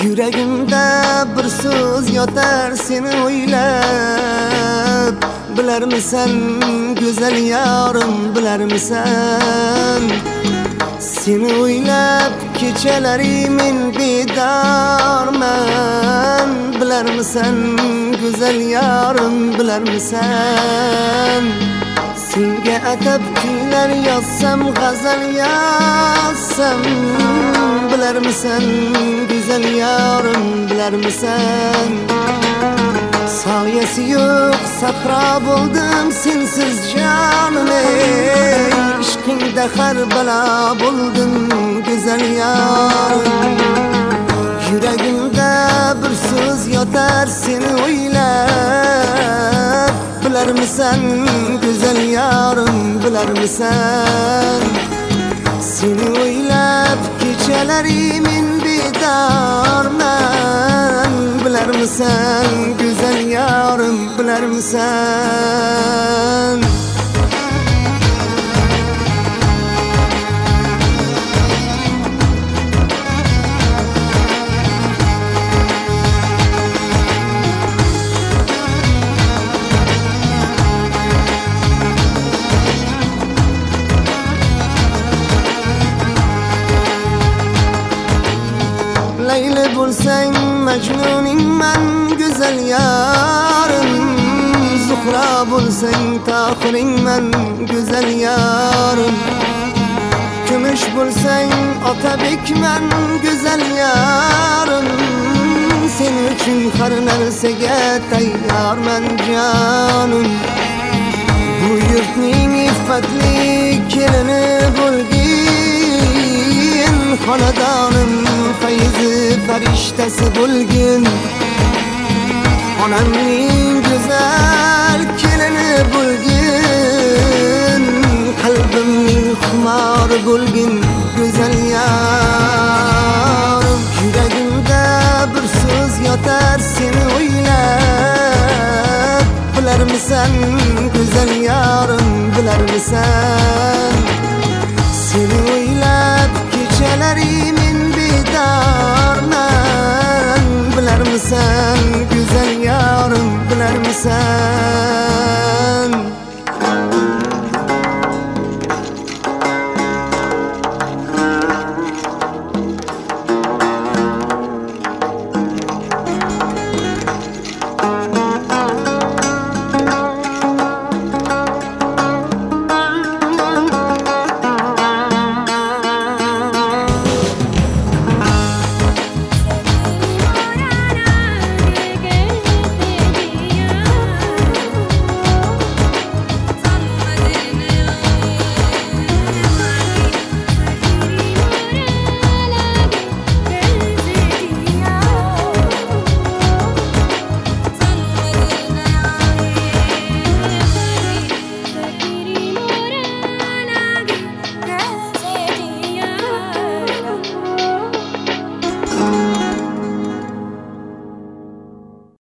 Yuragimda bir so'z yotar seni o'ylab. Bilarmisan go'zal yorim, bilarmisan? Seni o'ylab kechalari men bedorman. Bilarmisan go'zal yorim, bilarmisan? Senga atab kuylar yozsam, g'azal yozsam, bilarmisan go'zal yorim, bilarmisan? Soyasi yo'q sahro bo'ldim sensiz jonim, ishqingda har balo bo'ldim go'zal yorim. Yuragimda bir so'z yotar seni o'ylab. Bilarmisan go'zal yorim, bilarmisan? Seni o'ylab kechalari men bedorman. Bilarmisan go'zal yorim, bilarmisan? Layli bo'lsang majnuningman go'zal yorim, Zuhra bo'lsang tohiringman go'zal yorim, Kumush bo'lsang Otabekman go'zal yorim. Sen uchun har narsaga tayyorman jonim. Bu yurtning iffatli kelini bo'lgin, xonadonim fayzi farishtasi bo'lgin. Onamning go'zal kelini bo'lgin, qalbimning xumori bo'lgin go'zal yorim. Yuragimda bir so'z yotar seni o'ylab. Bilarmisan go'zal yorim, bilarmisan? Seni o'ylab kechalari men bedorman. Bilarmisan go'zal yorim, bilarmisan?